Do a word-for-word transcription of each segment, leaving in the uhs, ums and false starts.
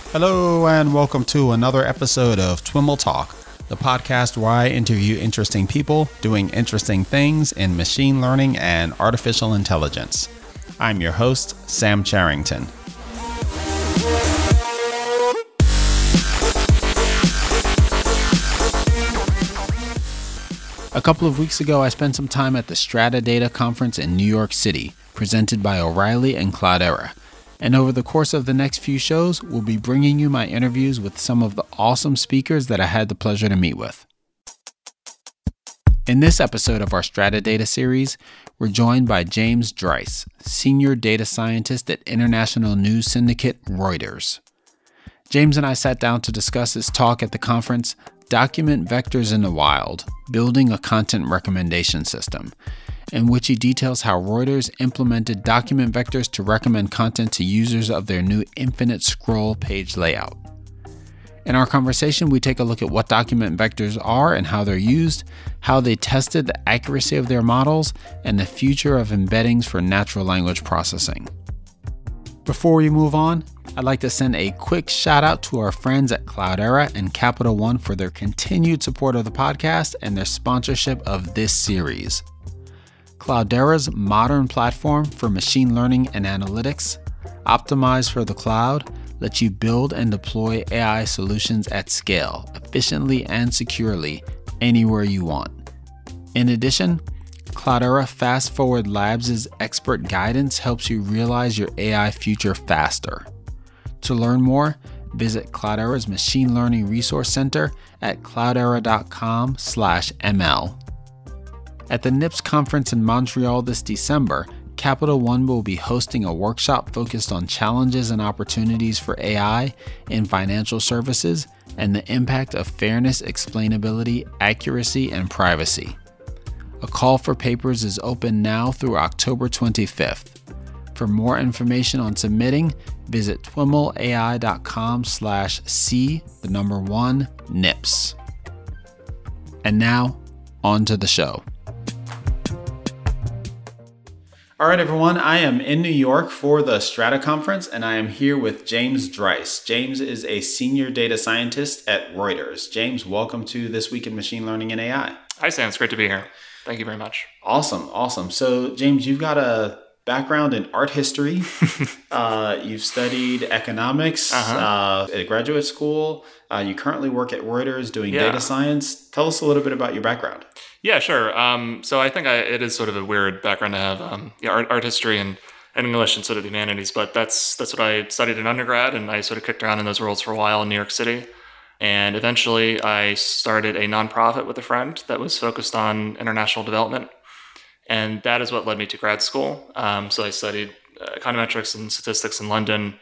Hello and welcome to another episode of Twimmle Talk, the podcast where I interview interesting people doing interesting things in machine learning and artificial intelligence. I'm your host, Sam Charrington. A couple of weeks ago, I spent some time at the Strata Data Conference in New York City, presented by O'Reilly and Cloudera. And over the course of the next few shows, we'll be bringing you my interviews with some of the awesome speakers that I had the pleasure to meet with. In this episode of our Strata Data series, we're joined by James Dries, Senior Data Scientist at international news syndicate Reuters. James and I sat down to discuss his talk at the conference, Document Vectors in the Wild, Building a Content Recommendation System, in which he details how Reuters implemented document vectors to recommend content to users of their new infinite scroll page layout. In our conversation, we take a look at what document vectors are and how they're used, how they tested the accuracy of their models, and the future of embeddings for natural language processing. Before we move on, I'd like to send a quick shout out to our friends at Cloudera and Capital One for their continued support of the podcast and their sponsorship of this series. Cloudera's modern platform for machine learning and analytics, optimized for the cloud, lets you build and deploy A I solutions at scale, efficiently and securely, anywhere you want. In addition, Cloudera Fast Forward Labs' expert guidance helps you realize your A I future faster. To learn more, visit Cloudera's Machine Learning Resource Center at cloudera.com slash ML. At the N I P S conference in Montreal this December, Capital One will be hosting a workshop focused on challenges and opportunities for A I in financial services and the impact of fairness, explainability, accuracy, and privacy. A call for papers is open now through October twenty-fifth. For more information on submitting, visit twimmleai.com slash C, the number one, N I P S. And now, on to the show. All right, everyone, I am in New York for the Strata Conference, and I am here with James Dries. James is a senior data scientist at Reuters. James, welcome to This Week in Machine Learning and A I. Hi, Sam. It's great to be here. Thank you very much. Awesome, awesome. So, James, you've got a background in art history. uh, you've studied economics uh-huh. uh, at graduate school. Uh, you currently work at Reuters doing yeah. data science. Tell us a little bit about your background. Yeah, sure. Um, so I think I, it is sort of a weird background to have um, yeah, art, art history and, and English and sort of humanities, but that's that's what I studied in undergrad, and I sort of kicked around in those worlds for a while in New York City. And eventually I started a nonprofit with a friend that was focused on international development. And that is what led me to grad school. Um, so I studied uh, econometrics and statistics in London.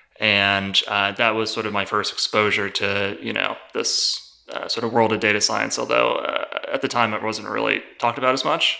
And uh, that was sort of my first exposure to, you know, this uh, sort of world of data science, although uh, at the time it wasn't really talked about as much.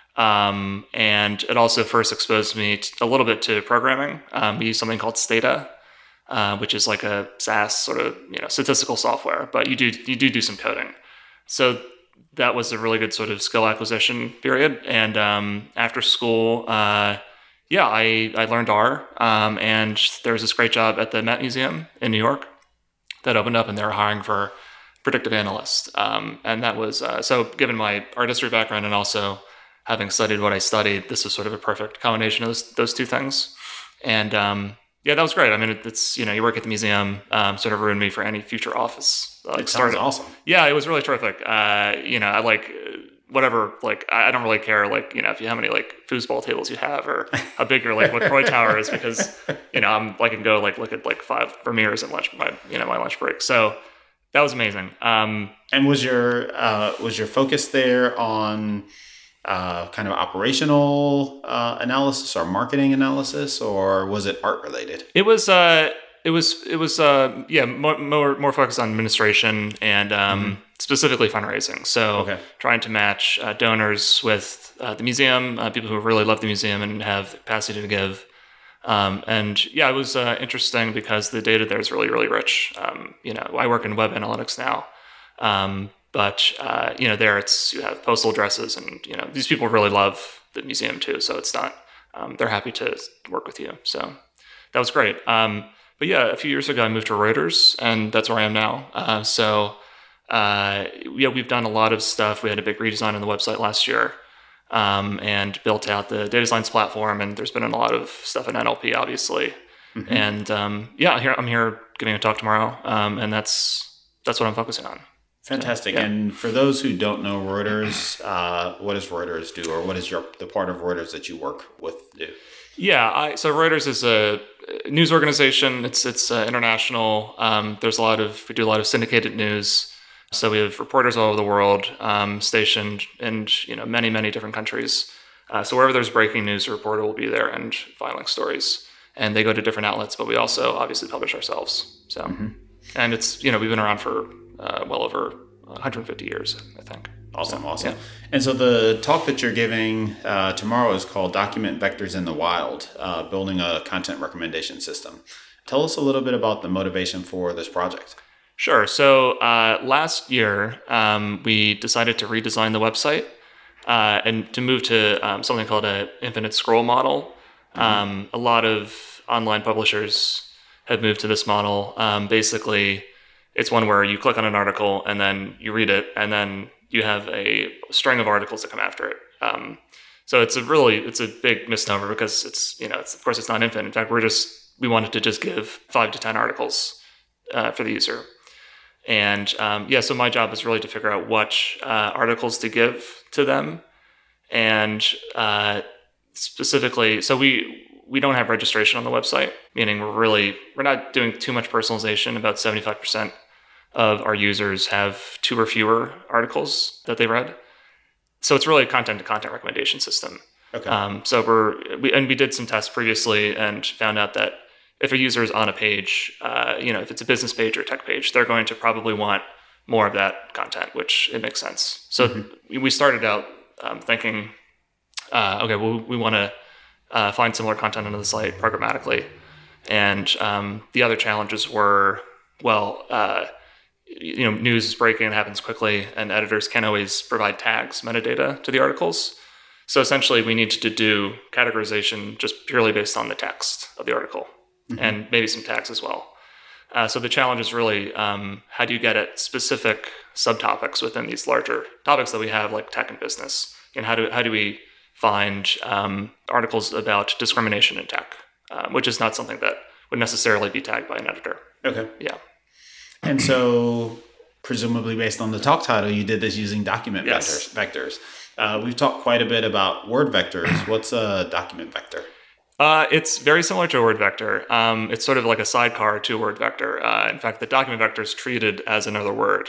Um, and it also first exposed me to, a little bit to programming. Um, we use something called Stata, uh, which is like a SaaS sort of, you know, statistical software, but you do you do do some coding. So that was a really good sort of skill acquisition period. And um, after school, uh, yeah, I, I learned R. Um, and there was this great job at the Met Museum in New York that opened up, and they were hiring for predictive analysts. Um, and that was, uh, so given my art history background and also having studied what I studied, this was sort of a perfect combination of those, those two things. And um, yeah, that was great. I mean, it, it's, you know, you work at the museum, um, sort of ruined me for any future office. Like, it sounds awesome. Yeah, it was really terrific. Uh, you know, I like whatever, like, I don't really care, like, you know, if you, how many like foosball tables you have or how big your like LaCroix Tower is, because, you know, I'm like, I can go like look at like five premieres at lunch, my, you know, my lunch break. So that was amazing. Um, and was your, uh, was your focus there on uh, kind of operational uh, analysis or marketing analysis, or was it art related? It was, uh, It was, it was, uh, yeah, more, more, more focused on administration and um, mm-hmm. specifically fundraising. So okay. trying to match uh, donors with uh, the museum, uh, people who really love the museum and have the capacity to give. Um, and yeah, it was uh, interesting because the data there is really, really rich. Um, you know, I work in web analytics now, um, but uh, you know, there it's you have postal addresses, and you know, these people really love the museum too. So it's not um, they're happy to work with you. So that was great. Um, but yeah, a few years ago, I moved to Reuters, and that's where I am now. Uh, so uh, yeah, we've done a lot of stuff. We had a big redesign on the website last year, um, and built out the data science platform. And there's been a lot of stuff in N L P, obviously. Mm-hmm. And um, yeah, here I'm here giving a talk tomorrow, um, and that's that's what I'm focusing on. Fantastic. So, yeah. And for those who don't know Reuters, uh, what does Reuters do, or what is your the part of Reuters that you work with do? Yeah, I, so Reuters is a news organization. It's it's uh, international. Um, there's a lot of we do a lot of syndicated news. So we have reporters all over the world, um, stationed in you know many many different countries. Uh, so wherever there's breaking news, a reporter will be there and filing stories. And they go to different outlets, but we also obviously publish ourselves. So, mm-hmm. and it's you know we've been around for uh, well over one hundred fifty years, I think. Awesome, so, awesome. Yeah. And so the talk that you're giving uh, tomorrow is called Document Vectors in the Wild, uh, Building a Content Recommendation System. Tell us a little bit about the motivation for this project. Sure. So uh, last year, um, we decided to redesign the website uh, and to move to um, something called an infinite scroll model. Mm-hmm. Um, a lot of online publishers have moved to this model. Um, basically, it's one where you click on an article and then you read it, and then you have a string of articles that come after it. Um, so it's a really, it's a big misnomer because it's, you know, it's, of course it's not infinite. In fact, we're just, we wanted to just give five to ten articles uh, for the user. And um, yeah, so my job is really to figure out what uh, articles to give to them. And uh, specifically, so we, we don't have registration on the website, meaning we're really, we're not doing too much personalization. About seventy-five percent of our users have two or fewer articles that they read. So it's really a content-to-content recommendation system. Okay. Um, so we're, we, and we did some tests previously and found out that if a user is on a page, uh, you know, if it's a business page or a tech page, they're going to probably want more of that content, which it makes sense. So mm-hmm. we started out um, thinking, uh, okay, well, we want to uh, find similar content on the site programmatically. And um, the other challenges were, well, uh, you know, news is breaking and happens quickly, and editors can't always provide tags, metadata to the articles. So essentially, we needed to do categorization just purely based on the text of the article, mm-hmm. and maybe some tags as well. Uh, so the challenge is really um, how do you get at specific subtopics within these larger topics that we have, like tech and business, and how do how do we find um, articles about discrimination in tech, uh, which is not something that would necessarily be tagged by an editor. Okay. Yeah. And so, presumably based on the talk title, you did this using document yes. vectors. vectors. Uh, we've talked quite a bit about word vectors. What's a document vector? Uh, it's very similar to a word vector. Um, it's sort of like a sidecar to a word vector. Uh, in fact, the document vector is treated as another word.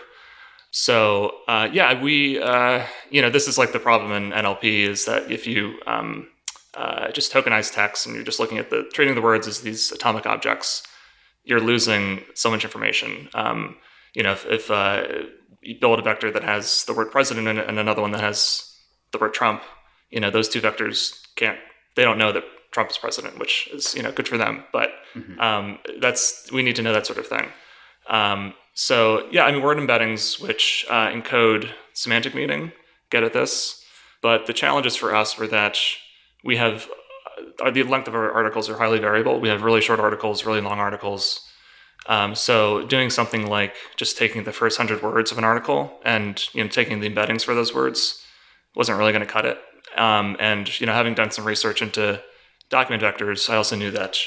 So, uh, yeah, we, uh, you know, this is like the problem in N L P is that if you um, uh, just tokenize text and you're just looking at the, treating the words as these atomic objects, you're losing so much information. Um, you know, if, if uh, you build a vector that has the word president in it and another one that has the word Trump, you know, those two vectors can't, they don't know that Trump is president, which is, you know, good for them. But mm-hmm. um, that's, we need to know that sort of thing. Um, so yeah, I mean, word embeddings, which uh, encode semantic meaning, get at this. But the challenges for us were that we have, uh, the length of our articles are highly variable. We have really short articles, really long articles. Um, so doing something like just taking the first hundred words of an article and, you know, taking the embeddings for those words wasn't really going to cut it. Um, and, you know, having done some research into document vectors, I also knew that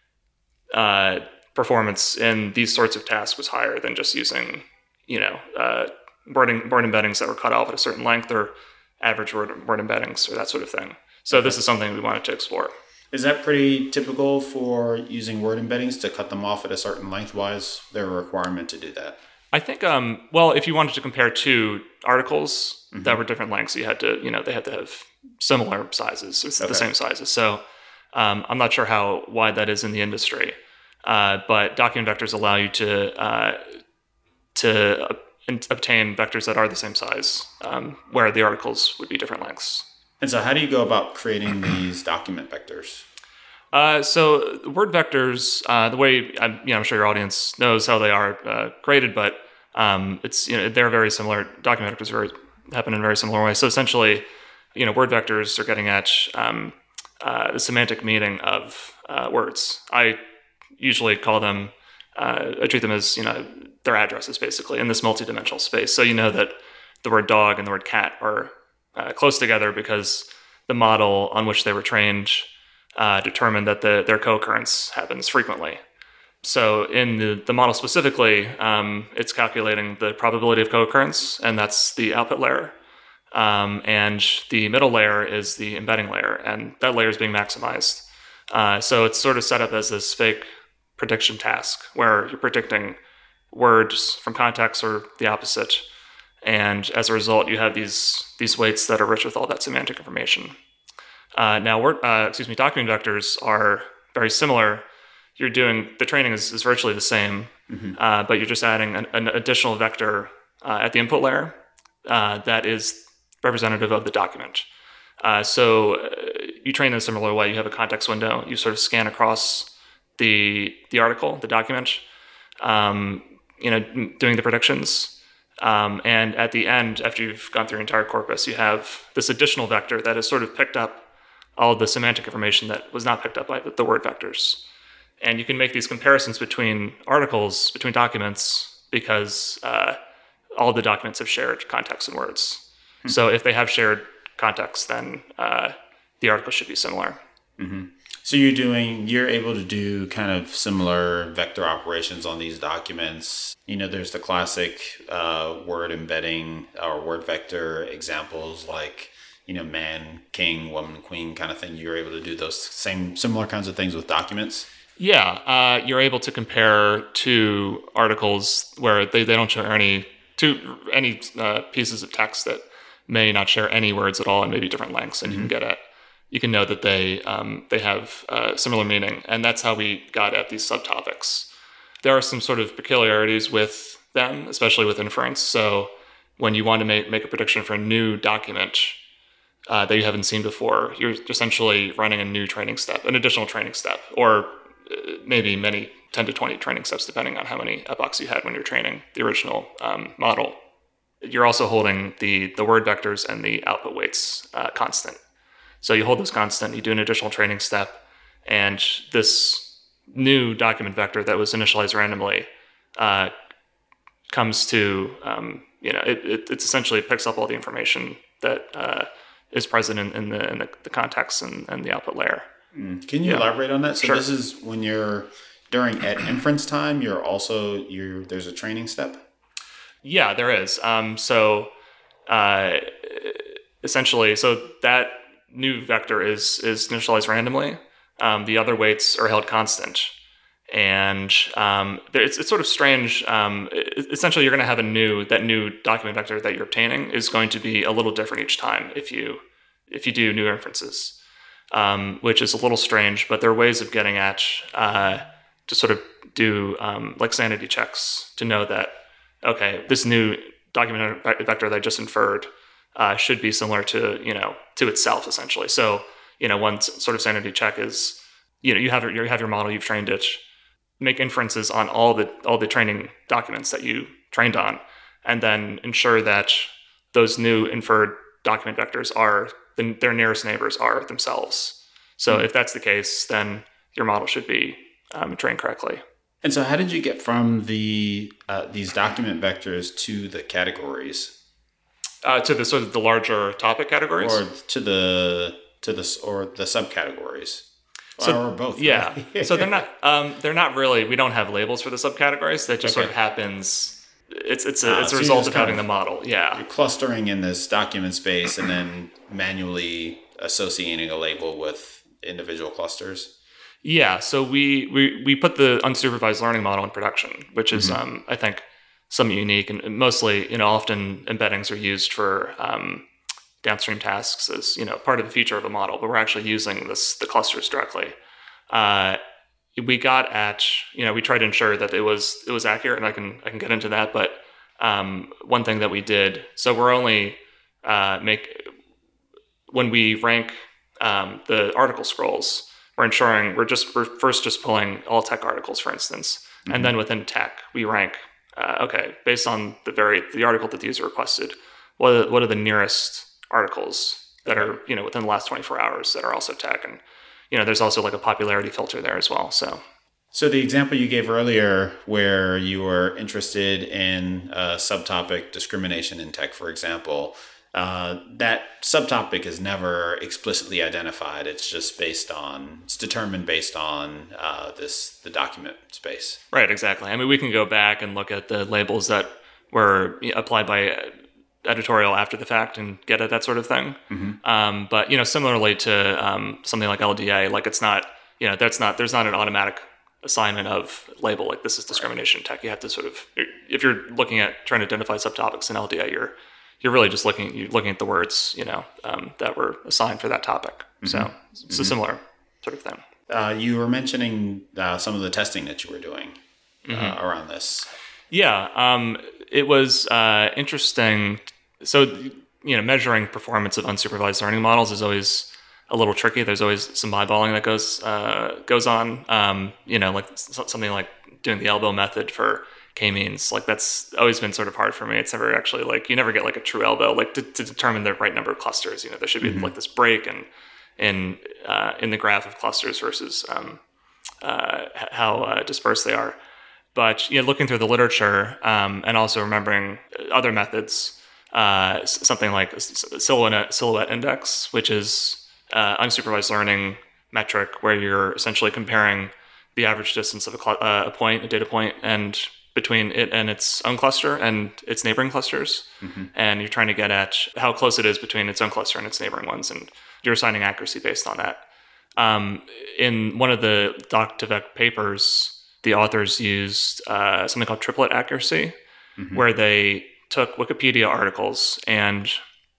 uh, performance in these sorts of tasks was higher than just using, you know, uh, word, word embeddings that were cut off at a certain length or average word, word embeddings or that sort of thing. So okay. This is something we wanted to explore. Is that pretty typical for using word embeddings to cut them off at a certain length? Why is there a requirement to do that? I think, um, well, if you wanted to compare two articles mm-hmm. that were different lengths, you had to, you know, they had to have similar sizes, it's okay. the same sizes. So um, I'm not sure how wide that is in the industry, uh, but document vectors allow you to uh, to uh, obtain vectors that are the same size, um, where the articles would be different lengths. And so how do you go about creating these document vectors? Uh, so word vectors, uh, the way I'm, you know, I'm sure your audience knows how they are uh, created, but um, it's, you know, they're very similar. Document vectors very, happen in very similar ways. So essentially, you know, word vectors are getting at um, uh, the semantic meaning of uh, words. I usually call them, uh, I treat them as, you know, their addresses basically in this multidimensional space. So you know that the word dog and the word cat are uh, close together because the model on which they were trained uh, determined that the, their co-occurrence happens frequently. So in the, the model specifically, um, it's calculating the probability of co-occurrence, and that's the output layer. Um, and the middle layer is the embedding layer, and that layer is being maximized. Uh, so it's sort of set up as this fake prediction task where you're predicting words from context or the opposite. And as a result, you have these these weights that are rich with all that semantic information. Uh, now, word, uh, excuse me, document vectors are very similar. You're doing, the training is, is virtually the same, mm-hmm. uh, but you're just adding an, an additional vector uh, at the input layer uh, that is representative of the document. Uh, so uh, you train in a similar way. You have a context window. You sort of scan across the the article, the document, um, you know, doing the predictions. Um, and at the end, after you've gone through your entire corpus, you have this additional vector that has sort of picked up all of the semantic information that was not picked up by the, the word vectors. And you can make these comparisons between articles, between documents, because uh, all the documents have shared context and words. Mm-hmm. So if they have shared context, then uh, the article should be similar. Mm-hmm. So you're doing, you're able to do kind of similar vector operations on these documents. You know, there's the classic uh, word embedding or word vector examples like, you know, man, king, woman, queen kind of thing. You're able to do those same similar kinds of things with documents. Yeah, uh, you're able to compare two articles where they, they don't share any two any uh, pieces of text that may not share any words at all and maybe different lengths, and mm-hmm. you can get at you can know that they um, they have uh, similar meaning, and that's how we got at these subtopics. There are some sort of peculiarities with them, especially with inference. So when you want to make make a prediction for a new document uh, that you haven't seen before, you're essentially running a new training step, an additional training step, or maybe many ten to twenty training steps, depending on how many epochs you had when you're training the original um, model. You're also holding the, the word vectors and the output weights uh, constant. So you hold those constant, you do an additional training step, and this new document vector that was initialized randomly uh, comes to, um, you know, it, it it's essentially it picks up all the information that uh, is present in, in, the, in the, the context and, and the output layer. Can you yeah. elaborate on that? So sure. This is when you're during at inference time, you're also you're there's a training step? Yeah, there is. Um, so uh, essentially, so that new vector is is initialized randomly. Um, the other weights are held constant. And um, it's it's sort of strange. Um, essentially, you're going to have a new that new document vector that you're obtaining is going to be a little different each time if you if you do new inferences. Um, which is a little strange, but there are ways of getting at uh, to sort of do um, like sanity checks to know that, okay, this new document vector that I just inferred uh, should be similar to, you know, to itself essentially. So, you know, one sort of sanity check is, you know, you have your, you have your model, you've trained it, make inferences on all the all the training documents that you trained on, and then ensure that those new inferred document vectors are the, their nearest neighbors are themselves. So mm-hmm. if that's the case, then your model should be um, trained correctly. And so how did you get from the uh, these document vectors to the categories? Uh, to the sort of the larger topic categories? Or to the to the or the subcategories. So, or both. Yeah. Right? So they're not um, they're not really, we don't have labels for the subcategories. That just okay. sort of happens. It's it's a, uh, it's a so result of having of, the model. Yeah. You're clustering in this document space and then manually associating a label with individual clusters. Yeah. So we we, we put the unsupervised learning model in production, which is mm-hmm. um, I think something unique, and mostly, you know, often embeddings are used for um, downstream tasks as, you know, part of the feature of a model, but we're actually using this the clusters directly. Uh, we got at, you know, we tried to ensure that it was it was accurate, and I can I can get into that. But um, one thing that we did, so we're only uh, make when we rank um, the article scrolls, we're ensuring we're just we're first just pulling all tech articles, for instance, mm-hmm. and then within tech we rank. Uh, okay, based on the very the article that the user requested, what are, what are the nearest articles that are, you know, within the last twenty-four hours that are also tech, and you know, there's also like a popularity filter there as well. So, So the example you gave earlier where you were interested in a subtopic, discrimination in tech, for example, uh, that subtopic is never explicitly identified. It's just based on, it's determined based on uh, this, the document space. Right, exactly. I mean, we can go back and look at the labels that were applied by editorial after the fact and get at that sort of thing. Mm-hmm. Um, but, you know, similarly to um, something like L D A, like it's not, you know, that's not, there's not an automatic assignment of label like this is discrimination tech. You have to sort of, if you're looking at trying to identify subtopics in L D A, you're you're really just looking you're looking at the words, you know, um, that were assigned for that topic. Mm-hmm. So it's mm-hmm. a similar sort of thing. Uh, you were mentioning uh, some of the testing that you were doing uh, mm-hmm. around this. Yeah, um, it was uh, interesting. So, you know, measuring performance of unsupervised learning models is always a little tricky. There's always some eyeballing that goes uh, goes on. Um, you know, like something like doing the elbow method for k-means. Like that's always been sort of hard for me. It's never actually like you never get like a true elbow like to, to determine the right number of clusters. You know, there should be mm-hmm. like this break in in uh, in the graph of clusters versus um, uh, how uh, dispersed they are. But you know, looking through the literature um, and also remembering other methods, uh, something like silhouette silhouette index, which is Uh, unsupervised learning metric where you're essentially comparing the average distance of a, cl- uh, a point, a data point, and between it and its own cluster and its neighboring clusters. Mm-hmm. And you're trying to get at how close it is between its own cluster and its neighboring ones. And you're assigning accuracy based on that. Um, in one of the DocTVec papers, the authors used uh, something called triplet accuracy, mm-hmm. where they took Wikipedia articles and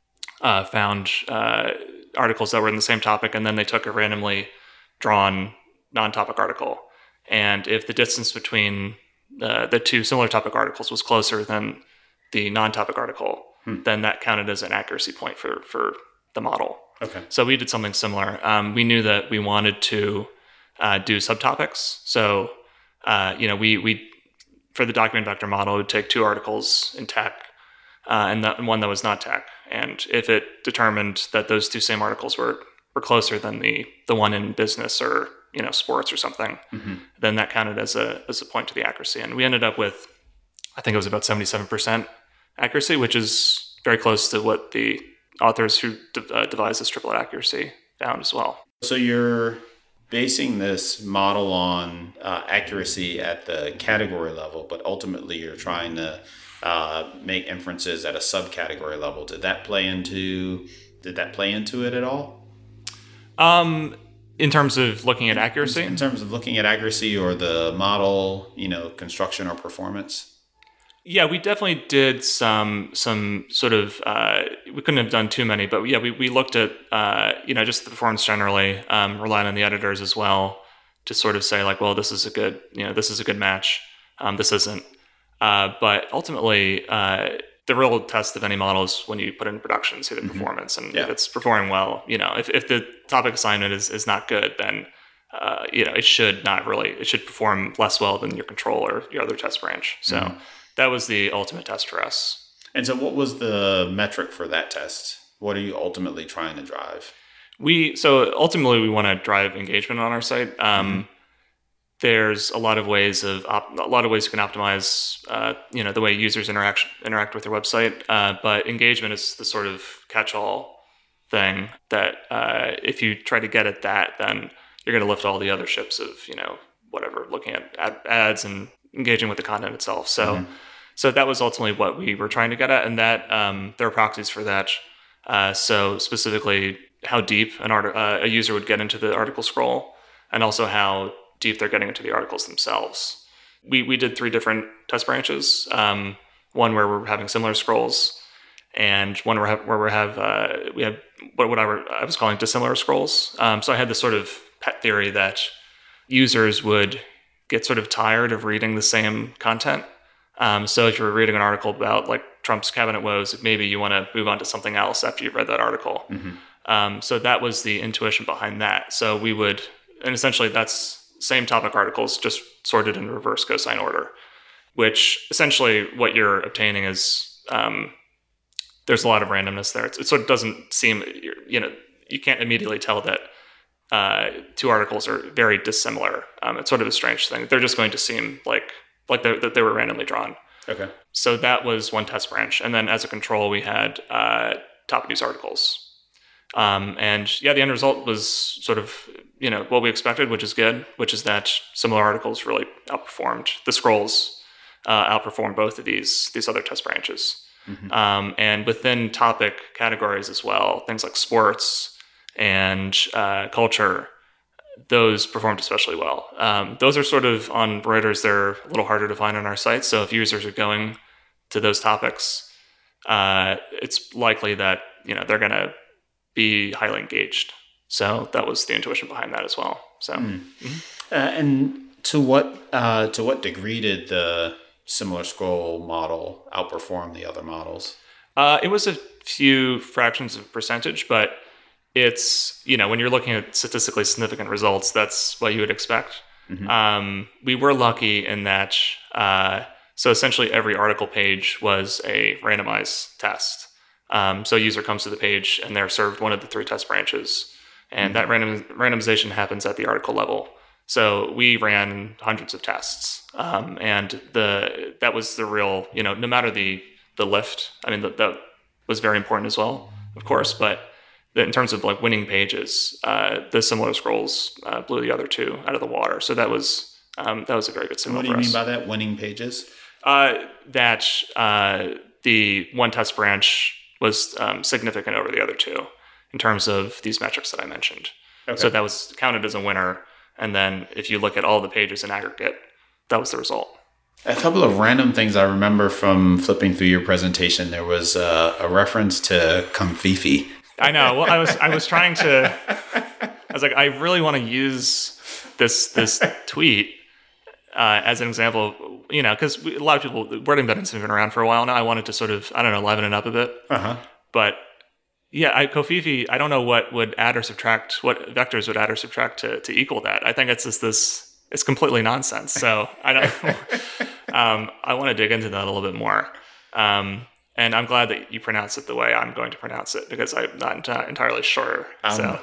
uh, found uh, articles that were in the same topic, and then they took a randomly drawn non-topic article. And if the distance between uh, the two similar topic articles was closer than the non-topic article, hmm. then that counted as an accuracy point for, for the model. Okay. So we did something similar. Um, we knew that we wanted to uh, do subtopics. So, uh, you know, we, we, for the document vector model, it would take two articles in tech uh, and, that, and one that was not tech. And if it determined that those two same articles were, were closer than the, the one in business or, you know, sports or something, mm-hmm. then that counted as a as a point to the accuracy. And we ended up with, I think it was about seventy-seven percent accuracy, which is very close to what the authors who de- uh, devised this triplet accuracy found as well. So you're basing this model on uh, accuracy at the category level, but ultimately you're trying to Uh, make inferences at a subcategory level. Did that play into did that play into it at all? Um, in terms of looking at accuracy? In terms of looking at accuracy or the model, you know, construction or performance? Yeah, we definitely did some some sort of uh, we couldn't have done too many, but yeah, we, we looked at uh, you know, just the performance generally, um, relying on the editors as well to sort of say like, well, this is a good, you know, this is a good match. Um, this isn't. Uh, but ultimately, uh, the real test of any model is when you put it in production, see the mm-hmm. performance. And yeah. if it's performing well, you know, if, if the topic assignment is, is not good, then, uh, you know, it should not really, it should perform less well than your control or your other test branch. So mm-hmm. that was the ultimate test for us. And so what was the metric for that test? What are you ultimately trying to drive? We, so ultimately we want to drive engagement on our site. Um, mm-hmm. There's a lot of ways of op- a lot of ways you can optimize, uh, you know, the way users interact interact with your website. Uh, but engagement is the sort of catch-all thing that uh, if you try to get at that, then you're going to lift all the other ships of, you know, whatever, looking at ad- ads and engaging with the content itself. So, mm-hmm. so that was ultimately what we were trying to get at, and that um, there are proxies for that. Uh, so specifically, how deep an art- uh, a user would get into the article scroll, and also how deep they're getting into the articles themselves. We we did three different test branches. Um, one where we're having similar scrolls, and one where, where we have uh, we have what what I, were, I was calling dissimilar scrolls. Um, so I had this sort of pet theory that users would get sort of tired of reading the same content. Um, so if you're reading an article about like Trump's cabinet woes, maybe you want to move on to something else after you've read that article. Mm-hmm. Um, so that was the intuition behind that. So we would, and essentially that's same topic articles, just sorted in reverse cosine order, which essentially what you're obtaining is um, there's a lot of randomness there. It's, it sort of doesn't seem, you know, you can't immediately tell that uh, two articles are very dissimilar. Um, it's sort of a strange thing. They're just going to seem like like that they were randomly drawn. Okay. So that was one test branch, and then as a control, we had uh, top news articles. Um, and yeah, the end result was sort of, you know, what we expected, which is good, which is that similar articles really outperformed the scrolls, uh, outperformed both of these these other test branches. Mm-hmm. Um, and within topic categories as well, things like sports and uh, culture, those performed especially well. Um, those are sort of on Reuters, they're a little harder to find on our site. So if users are going to those topics, uh, it's likely that, you know, they're going to be highly engaged. So that was the intuition behind that as well. So, mm. mm-hmm. uh, and to what uh, to what degree did the similar scroll model outperform the other models? Uh, it was a few fractions of percentage, but it's, you know, when you're looking at statistically significant results, that's what you would expect. Mm-hmm. Um, we were lucky in that. Uh, so essentially, every article page was a randomized test. Um, so a user comes to the page and they're served one of the three test branches, and mm-hmm. that random, randomization happens at the article level. So we ran hundreds of tests, um, and the that was the real, you know, no matter the the lift. I mean, the, that was very important as well, of course. But the, in terms of like winning pages, uh, the similar scrolls uh, blew the other two out of the water. So that was um, that was a very good signal. What do you for mean us. by that? Winning pages? Uh, that uh, the one test branch was um, significant over the other two in terms of these metrics that I mentioned. Okay. So that was counted as a winner. And then if you look at all the pages in aggregate, that was the result. A couple of random things I remember from flipping through your presentation. There was uh, a reference to Comfifi. I know. Well, I was I was trying to. I was like, I really want to use this this tweet uh, as an example. You know, because a lot of people, word embeddings have been around for a while now. I wanted to sort of, I don't know, liven it up a bit. Uh-huh. But yeah, I, Covfefe, I don't know what would add or subtract, what vectors would add or subtract to, to equal that. I think it's just this, it's completely nonsense. So I don't, um, I want to dig into that a little bit more. Um, and I'm glad that you pronounce it the way I'm going to pronounce it, because I'm not ent- entirely sure. Um, so.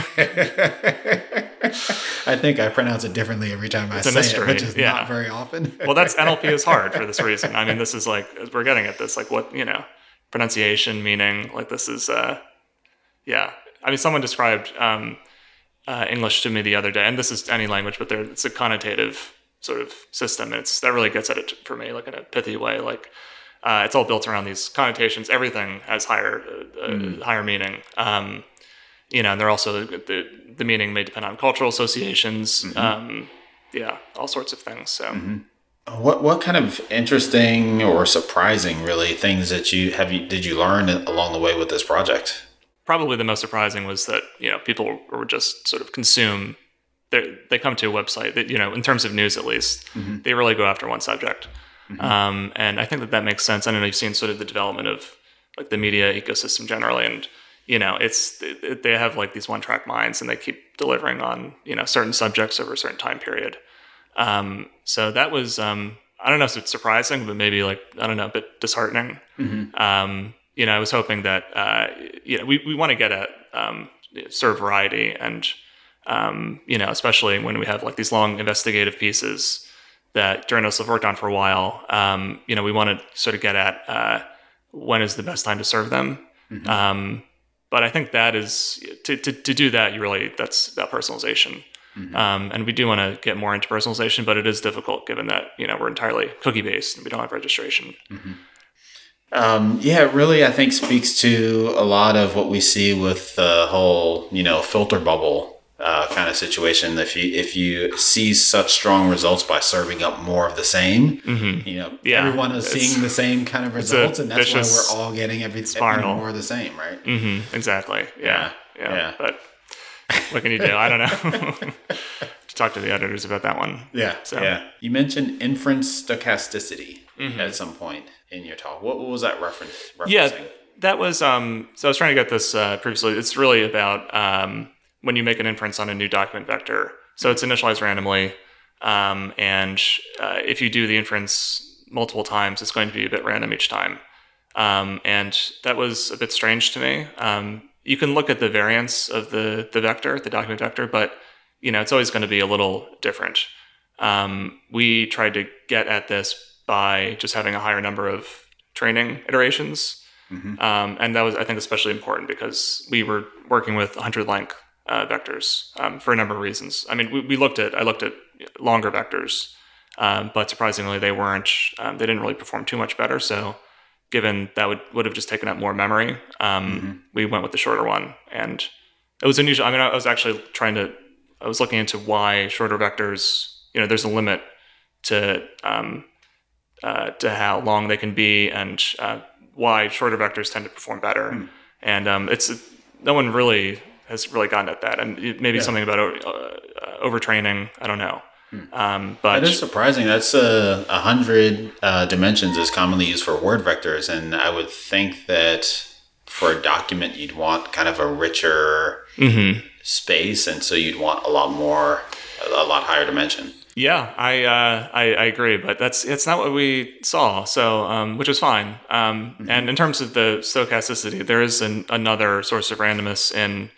I think I pronounce it differently every time I it's say it, which is yeah. not very often. Well, that's N L P is hard for this reason. I mean, this is like, we're getting at this, like what, you know, pronunciation, meaning, like this is, uh, yeah. I mean, someone described um, uh, English to me the other day, and this is any language, but it's a connotative sort of system. And it's, that really gets at it for me, like in a pithy way. Like uh, it's all built around these connotations. Everything has higher, uh, mm. higher meaning. Um, you know, and they're also, the, the, the meaning may depend on cultural associations. Mm-hmm. Um, yeah, all sorts of things. So. Mm-hmm. What what kind of interesting or surprising, really, things that you have you did you learn along the way with this project? Probably the most surprising was that, you know, people were just sort of consume. They they come to a website that, you know, in terms of news at least, mm-hmm. they really go after one subject, mm-hmm. um, and I think that that makes sense. I know you've seen sort of the development of like the media ecosystem generally, and you know, it's they have like these one track minds, and they keep delivering on, you know, certain subjects over a certain time period. Um, so that was, um, I don't know if it's surprising, but maybe like, I don't know, a bit disheartening. Mm-hmm. Um, you know, I was hoping that, uh, you know, we, we want to get at, um, sort of variety and, um, you know, especially when we have like these long investigative pieces that journalists have worked on for a while. Um, you know, we want to sort of get at, uh, when is the best time to serve them. Mm-hmm. Um, but I think that is to, to, to do that, you really, that's that personalization. Mm-hmm. Um, and we do want to get more into personalization, but it is difficult given that, you know, we're entirely cookie based and we don't have registration. Mm-hmm. Um, yeah, it really, I think, speaks to a lot of what we see with the whole, you know, filter bubble uh, kind of situation. If you if you see such strong results by serving up more of the same, mm-hmm. you know, yeah, everyone is seeing the same kind of results, and that's why we're all getting everything more of the same, right? Mm-hmm. Exactly. Yeah. Yeah. yeah. yeah. But what can you do? I don't know. To talk to the editors about that one. Yeah. So. Yeah. You mentioned inference stochasticity mm-hmm. at some point in your talk. What, what was that reference? Referencing? Yeah, that was. Um, so I was trying to get this uh, previously. It's really about um, when you make an inference on a new document vector. So it's initialized randomly, um, and uh, if you do the inference multiple times, it's going to be a bit random each time. Um, and that was a bit strange to me. Um, you can look at the variance of the the vector, the document vector, but you know it's always going to be a little different. Um, we tried to get at this by just having a higher number of training iterations, mm-hmm. um, and that was I think especially important because we were working with one hundred length uh, vectors um, for a number of reasons. I mean, we, we looked at I looked at longer vectors, um, but surprisingly they weren't um, they didn't really perform too much better. So given that would, would have just taken up more memory, um, mm-hmm. we went with the shorter one. And it was unusual. I mean, I was actually trying to, I was looking into why shorter vectors, you know, there's a limit to um, uh, to how long they can be and uh, why shorter vectors tend to perform better. Mm. And um, it's, no one really has really gotten at that. And maybe yeah. something about uh, overtraining, I don't know. Um, but that is surprising. That's a uh, hundred uh, dimensions is commonly used for word vectors, and I would think that for a document you'd want kind of a richer mm-hmm. space, and so you'd want a lot more, a lot higher dimension. Yeah, I uh, I, I agree, but that's it's not what we saw. So um, which was fine. Um, mm-hmm. And in terms of the stochasticity, there is an, another source of randomness in.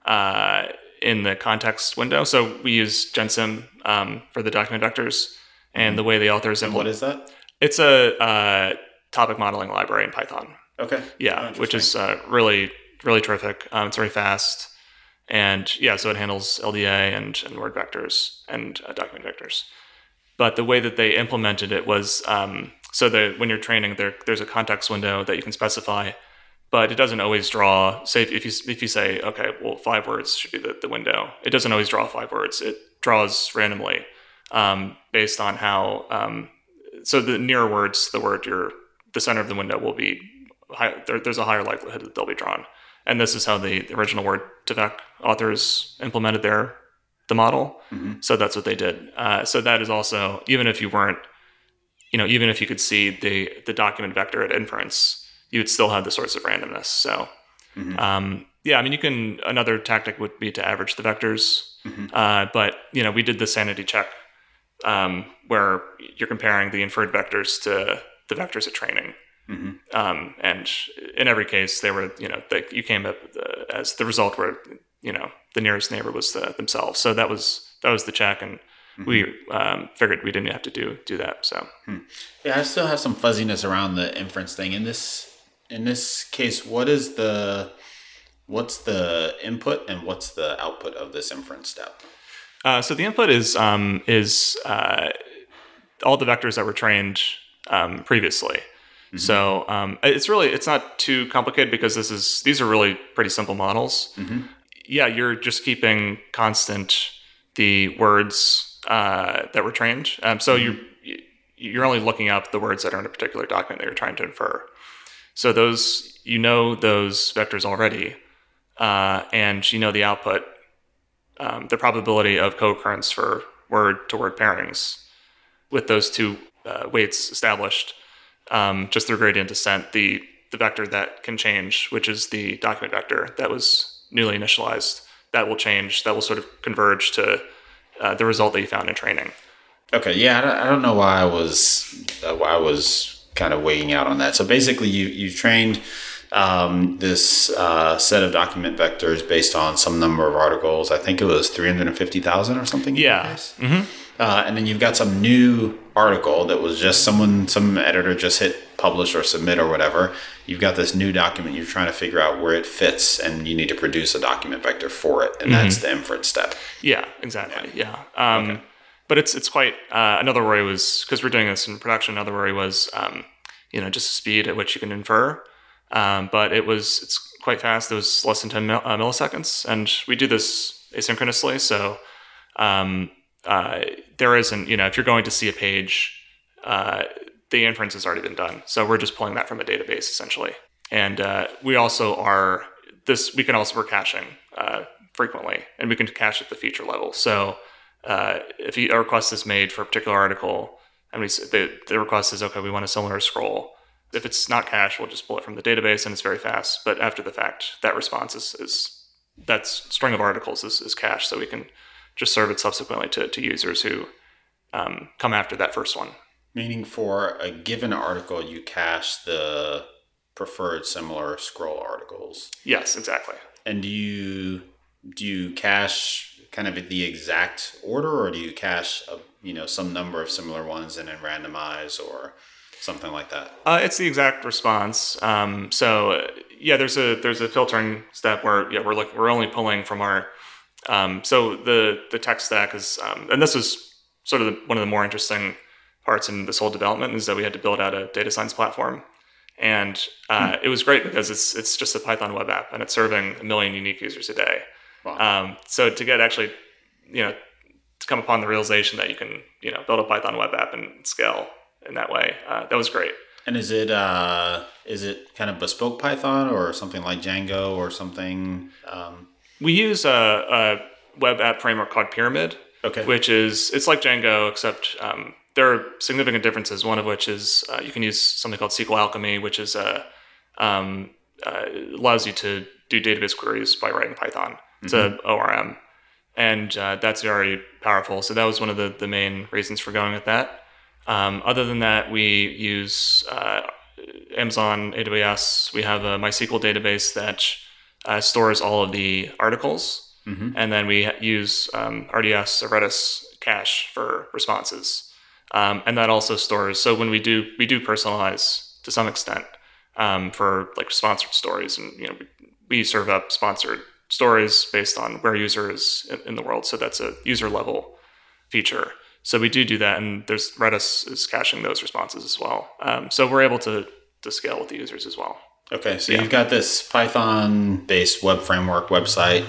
Uh, in the context window. So we use GenSim um, for the document vectors, and the way the authors implement. What is that? It's a uh, topic modeling library in Python. Okay. Yeah, oh, which is uh, really, really terrific. Um, it's very fast. And yeah, so it handles L D A and, and word vectors and uh, document vectors. But the way that they implemented it was, um, so that when you're training, there, there's a context window that you can specify, but it doesn't always draw, say if you if you say, okay, well, five words should be the, the window. It doesn't always draw five words. It draws randomly um, based on how, um, so the nearer words, the word you're, the center of the window will be, high, there, there's a higher likelihood that they'll be drawn. And this is how the, the original Word Tvec authors implemented their, the model. Mm-hmm. So that's what they did. Uh, so that is also, even if you weren't, you know, even if you could see the, the document vector at inference, you would still have the source of randomness. So, mm-hmm. um, yeah, I mean, you can, another tactic would be to average the vectors. Mm-hmm. Uh, but, you know, we did the sanity check um, where you're comparing the inferred vectors to the vectors at training. Mm-hmm. Um, and in every case, they were, you know, they, you came up the, as the result where, you know, the nearest neighbor was the, themselves. So that was, that was the check. And mm-hmm. we um, figured we didn't have to do, do that. So, hmm. yeah, I still have some fuzziness around the inference thing in this. In this case, what is the what's the input and what's the output of this inference step? Uh, so the input is um, is uh, all the vectors that were trained um, previously. Mm-hmm. So um, it's really it's not too complicated because this is these are really pretty simple models. Mm-hmm. Yeah, you're just keeping constant the words uh, that were trained. Um, so mm-hmm. you're you're only looking up the words that are in a particular document that you're trying to infer. So those, you know those vectors already, uh, and you know the output, um, the probability of co-occurrence for word-to-word pairings with those two uh, weights established, um, just through gradient descent, the, the vector that can change, which is the document vector that was newly initialized, that will change, that will sort of converge to uh, the result that you found in training. Okay, yeah, I don't, I don't know why I was uh, why I was... kind of weighing out on that. So basically you, you trained um, this uh, set of document vectors based on some number of articles. I think it was three hundred fifty thousand or something. Yeah. Mm-hmm. Uh, and then you've got some new article that was just someone, some editor just hit publish or submit or whatever. You've got this new document. You're trying to figure out where it fits and you need to produce a document vector for it. And mm-hmm. that's the inference step. Yeah, exactly. Yeah. yeah. Um, okay. But it's it's quite, uh, another worry was, because we're doing this in production, another worry was, um, you know, just the speed at which you can infer. Um, but it was, it's quite fast. It was less than ten mil, uh, milliseconds. And we do this asynchronously. So um, uh, there isn't, you know, if you're going to see a page, uh, the inference has already been done. So we're just pulling that from a database essentially. And uh, we also are, this, we can also, we're caching uh, frequently, and we can cache at the feature level. So Uh, if a request is made for a particular article, and we the, the request is, okay, we want a similar scroll. If it's not cached, we'll just pull it from the database, and it's very fast. But after the fact, that response is, is that string of articles is, is cached, so we can just serve it subsequently to, to users who um, come after that first one. Meaning for a given article, you cache the preferred similar scroll articles. Yes, exactly. And do you do you cache kind of the exact order, or do you cache a, you know some number of similar ones and then randomize or something like that? Uh, it's the exact response. Um, so uh, yeah, there's a there's a filtering step where yeah we're look, we're only pulling from our um, so the the tech stack is um, and this is sort of the, one of the more interesting parts in this whole development is that we had to build out a data science platform. And uh, it was great because it's it's just a Python web app and it's serving a million unique users a day. Wow. Um, so to get actually, you know, to come upon the realization that you can, you know, build a Python web app and scale in that way, uh, that was great. And is it uh, is it kind of bespoke Python or something like Django or something? Um... We use a, a web app framework called Pyramid, okay. which is it's like Django except um, there are significant differences, one of which is uh, you can use something called S Q L Alchemy, which is uh, um, uh, allows you to do database queries by writing Python. It's mm-hmm. a O R M. And uh, that's very powerful. So that was one of the, the main reasons for going with that. Um, other than that, we use uh, Amazon A W S. We have a MySQL database that uh, stores all of the articles. Mm-hmm. And then we use um, R D S, or Redis cache for responses. Um, and that also stores, so when we do, we do personalize to some extent um, for like sponsored stories, and you know we, we serve up sponsored stories based on where user is in, in the world. So that's a user level feature. So we do do that, and there's Redis is caching those responses as well. Um, so we're able to to scale with the users as well. Okay, so yeah. You've got this Python-based web framework website,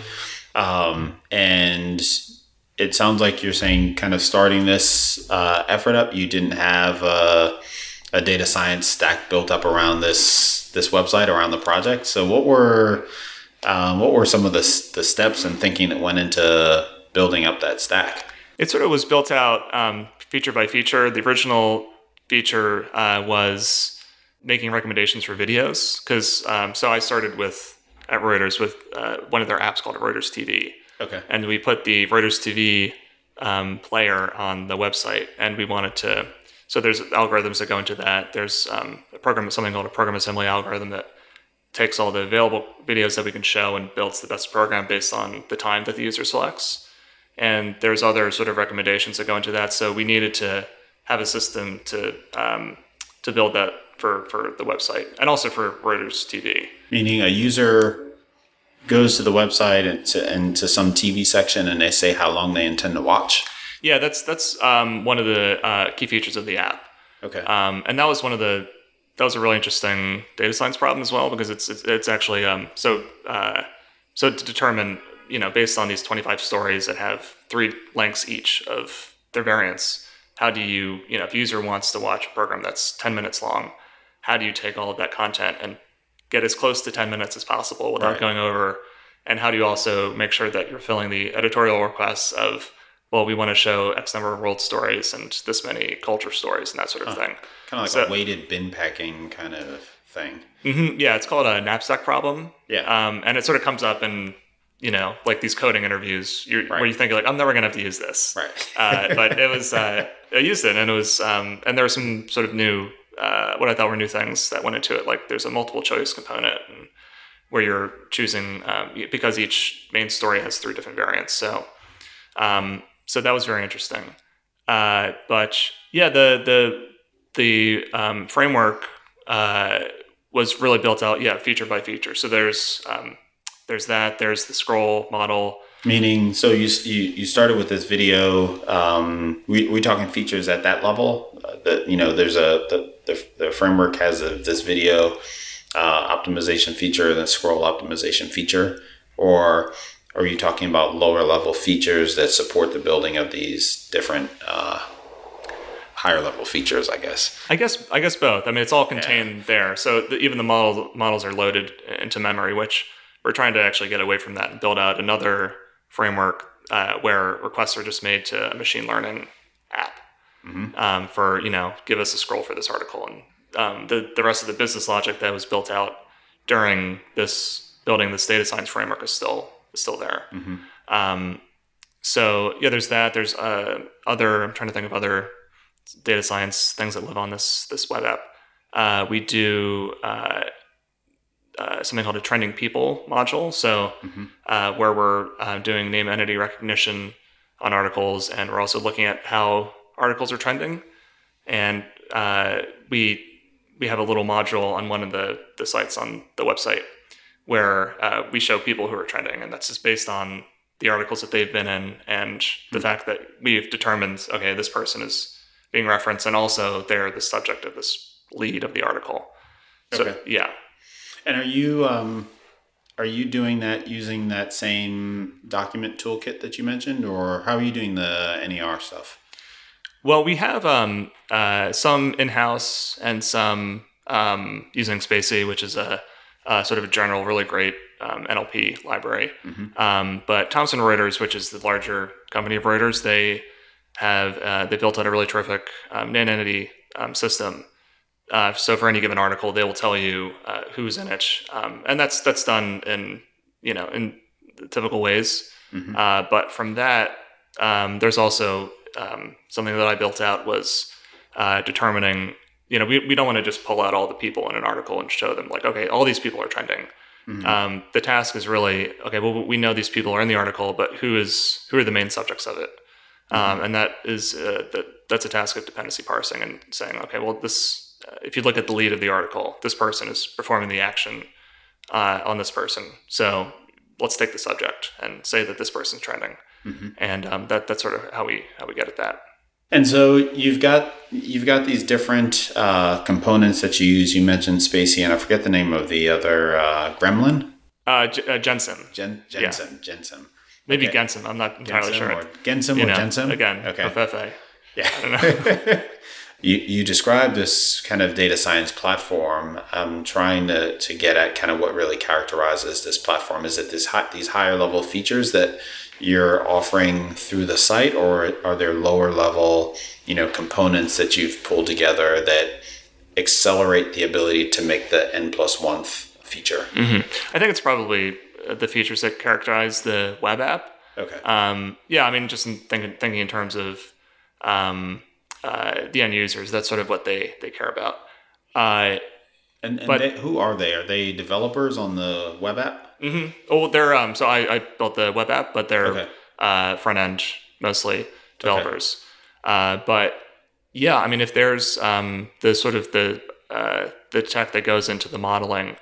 um, and it sounds like you're saying kind of starting this uh, effort up, you didn't have a, a data science stack built up around this this website, around the project. So what were um, what were some of the the steps and thinking that went into building up that stack? It sort of was built out um, feature by feature. The original feature uh, was making recommendations for videos, because um, so I started with at Reuters with uh, one of their apps called Reuters T V. Okay. And we put the Reuters T V um, player on the website, and we wanted to. So there's algorithms that go into that. There's um, a program, something called a program assembly algorithm that takes all the available videos that we can show and builds the best program based on the time that the user selects. And there's other sort of recommendations that go into that. So we needed to have a system to um, to build that for for the website and also for Reuters T V. Meaning a user goes to the website and to, and to some T V section, and they say how long they intend to watch. Yeah, that's that's um, one of the uh, key features of the app. Okay. Um, and that was one of the that was a really interesting data science problem as well, because it's it's, it's actually um, so uh, so to determine, you know, based on these twenty-five stories that have three lengths each of their variants, how do you you know if a user wants to watch a program that's ten minutes long, how do you take all of that content and get as close to ten minutes as possible without right. going over? And how do you also make sure that you're filling the editorial requests of, well, we want to show X number of world stories and this many culture stories and that sort of huh. thing. Kind of like so, a weighted bin packing kind of thing. Mm-hmm, yeah, it's called a knapsack problem. Yeah. Um, and it sort of comes up in, you know, like these coding interviews you're, right. where you think, like, I'm never going to have to use this. Right. uh, but it was, uh, I used it, and it was, um, and there were some sort of new, Uh, what I thought were new things that went into it. Like there's a multiple choice component, and where you're choosing um, because each main story has three different variants. So, um, so that was very interesting. Uh, but yeah, the the the um, framework uh, was really built out, yeah, feature by feature. So there's um, there's that. There's the scroll model. Meaning, so you you, you started with this video. Um, we we talking features at that level. Uh, that you know, there's a the the, the framework has a, this video uh, optimization feature, and then scroll optimization feature, or are you talking about lower level features that support the building of these different uh, higher level features? I guess. I guess I guess both. I mean, it's all contained yeah. there. So the, even the model models are loaded into memory, which we're trying to actually get away from that and build out another framework uh, where requests are just made to a machine learning app mm-hmm. um, for, you know, give us a scroll for this article. And um, the, the rest of the business logic that was built out during this building this data science framework is still is still there. Mm-hmm. Um, so yeah, there's that. There's uh, other, I'm trying to think of other data science things that live on this this web app. Uh, we do uh, uh, something called a trending people module. So mm-hmm. uh, where we're uh, doing name entity recognition on articles, and we're also looking at how articles are trending. And uh, we we have a little module on one of the, the sites on the website where uh, we show people who are trending, and that's just based on the articles that they've been in and the mm-hmm. fact that we've determined, okay, this person is being referenced, and also they're the subject of this lead of the article. So, okay. Yeah. And are you um, are you doing that using that same document toolkit that you mentioned, or how are you doing the N E R stuff? Well, we have um, uh, some in-house and some um, using Spatie, which is a, a sort of a general, really great um, N L P library. Mm-hmm. Um, but Thomson Reuters, which is the larger company of Reuters, they have uh, they built out a really terrific um, name entity um, system. Uh, so for any given article, they will tell you uh, who's in it, um, and that's that's done in you know in the typical ways. Mm-hmm. Uh, but from that, um, there's also um, something that I built out was uh, determining. You know, we we don't want to just pull out all the people in an article and show them like, okay, all these people are trending. Mm-hmm. Um, the task is really okay. Well, we know these people are in the article, but who is who are the main subjects of it? Mm-hmm. Um, and that is uh, that that's a task of dependency parsing and saying, okay, well, this. If you look at the lead of the article, this person is performing the action uh, on this person. So let's take the subject and say that this person's trending, mm-hmm. and um, that that's sort of how we how we get at that. And so you've got you've got these different uh, components that you use. You mentioned Spatie, and I forget the name of the other uh, gremlin. Uh, J- uh, Jensen. Gen- Jensen. Yeah. Jensen. Maybe okay. Gensen. I'm not entirely Gensen sure. Or Gensen you or know, Jensen. Again, okay. F F A. Yeah. I don't know. You you describe this kind of data science platform. I'm trying to, to get at kind of what really characterizes this platform. Is it this high, these higher level features that you're offering through the site, or are there lower level, you know, components that you've pulled together that accelerate the ability to make the N plus one feature? Mm-hmm. I think it's probably the features that characterize the web app. Okay. Um, yeah, I mean, just in thinking thinking in terms of um, Uh, the end users, that's sort of what they, they care about. Uh, and and but, they, who are they? Are they developers on the web app? Mm-hmm. Oh, they're um. So I, I built the web app, but they're okay. uh, front end mostly developers. Okay. Uh, but yeah, I mean, if there's um the sort of the uh the tech that goes into the modeling,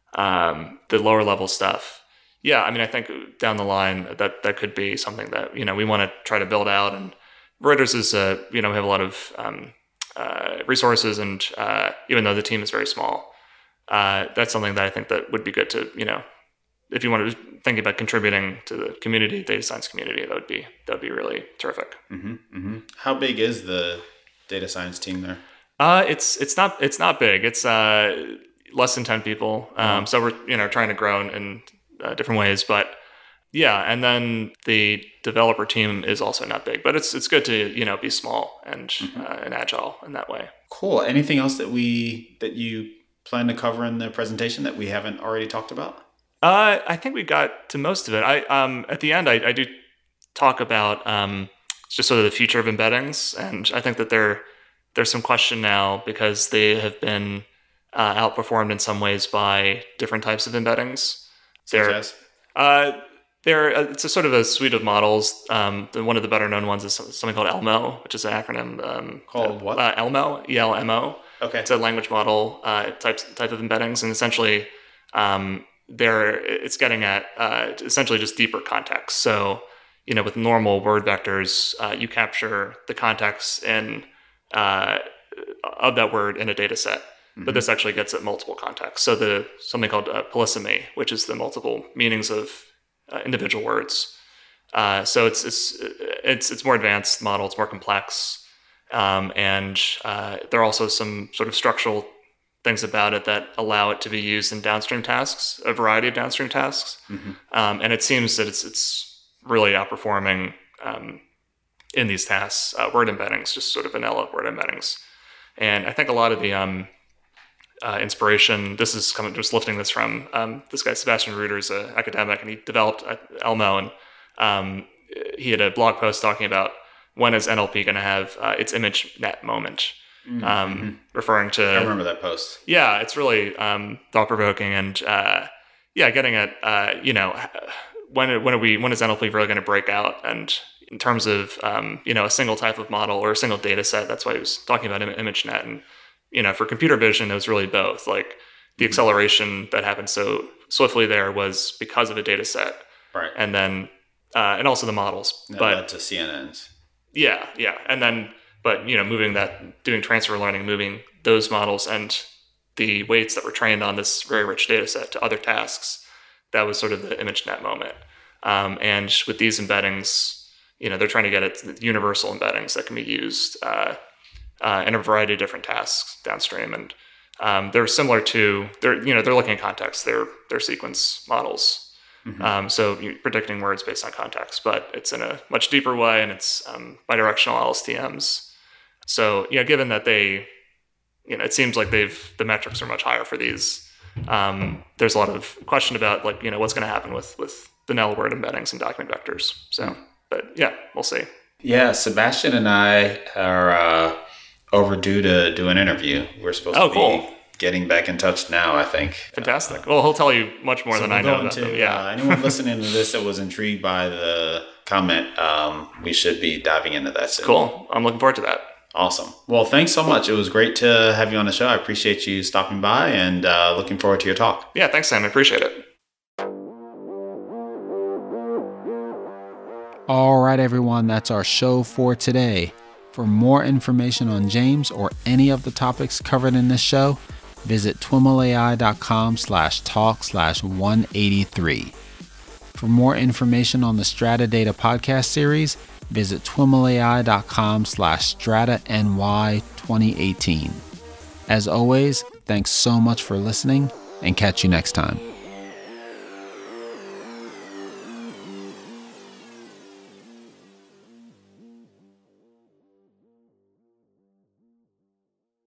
um the lower level stuff. Yeah, I mean, I think down the line that that could be something that you know we want to try to build out. And Reuters is, uh, you know, we have a lot of um, uh, resources, and uh, even though the team is very small, uh, that's something that I think that would be good to, you know, if you want to think about contributing to the community, data science community, that would be that would be really terrific. Mm-hmm, mm-hmm. How big is the data science team there? Uh, it's it's not it's not big. It's uh, less than ten people. Um, mm-hmm. So we're you know trying to grow in, in uh, different ways, but. Yeah, and then the developer team is also not big, but it's it's good to you know be small and mm-hmm. uh, and agile in that way. Cool. Anything else that we that you plan to cover in the presentation that we haven't already talked about? Uh, I think we got to most of it. I um at the end I, I do talk about um just sort of the future of embeddings, and I think that there there's some question now because they have been uh, outperformed in some ways by different types of embeddings. Such as? Uh, There, it's a sort of a suite of models. Um, the, one of the better known ones is something called ELMO, which is an acronym. Um, called what? Uh, ELMO, E L M O. Okay. It's a language model uh, type type of embeddings, and essentially, um, there it's getting at uh, essentially just deeper context. So, you know, with normal word vectors, uh, you capture the context in uh, of that word in a data set. Mm-hmm. But this actually gets at multiple contexts. So the something called uh, polysemy, which is the multiple meanings of Uh, individual words. Uh, so it's it's it's it's more advanced model. It's more complex, um, and uh, there are also some sort of structural things about it that allow it to be used in downstream tasks, a variety of downstream tasks. Mm-hmm. Um, and it seems that it's it's really outperforming um, in these tasks. Uh, word embeddings, just sort of vanilla word embeddings, and I think a lot of the um, Uh, inspiration. This is coming. Just lifting this from um, this guy Sebastian Reuter is an academic, and he developed ELMO. And um, he had a blog post talking about when is N L P going to have uh, its ImageNet moment. mm-hmm. um, referring to... I remember that post. Yeah, it's really um, thought-provoking and, uh, yeah, getting at, uh, you know, when when are we when is N L P really going to break out? And in terms of, um, you know, a single type of model or a single data set, that's why he was talking about ImageNet. And, you know, for computer vision, it was really both. Like, the acceleration that happened so swiftly there was because of a data set. Right. And then, uh, and also the models. That but led to C N Ns. Yeah, yeah. And then, but, you know, moving that, doing transfer learning, moving those models and the weights that were trained on this very rich data set to other tasks, that was sort of the ImageNet moment. Um, and with these embeddings, you know, they're trying to get at universal embeddings that can be used uh, uh, in a variety of different tasks downstream. And um, they're similar to, they're, you know, they're looking at context, they're, they're sequence models. Mm-hmm. Um, so you're predicting words based on context, but it's in a much deeper way, and it's um, bidirectional L S T Ms. So, you know, given that they, you know, it seems like they've, the metrics are much higher for these. Um, there's a lot of question about, like, you know, what's going to happen with, with the N L word embeddings and document vectors. So, but yeah, we'll see. Yeah, Sebastian and I are uh, overdue to do an interview. We're supposed oh, to be cool. getting back in touch now, I think. Fantastic. Well, he'll tell you much more so than we'll I know about into, them. Yeah. Uh, anyone listening to this that was intrigued by the comment, um, we should be diving into that soon. Cool. I'm looking forward to that. Awesome. Well, thanks so much. It was great to have you on the show. I appreciate you stopping by, and uh, looking forward to your talk. Yeah, thanks, Sam. I appreciate it. All right, everyone. That's our show for today. For more information on James or any of the topics covered in this show, visit twimlai.com slash talk slash 183. For more information on the Strata Data podcast series, visit twimlai.com slash strata ny 2018. As always, thanks so much for listening, and catch you next time.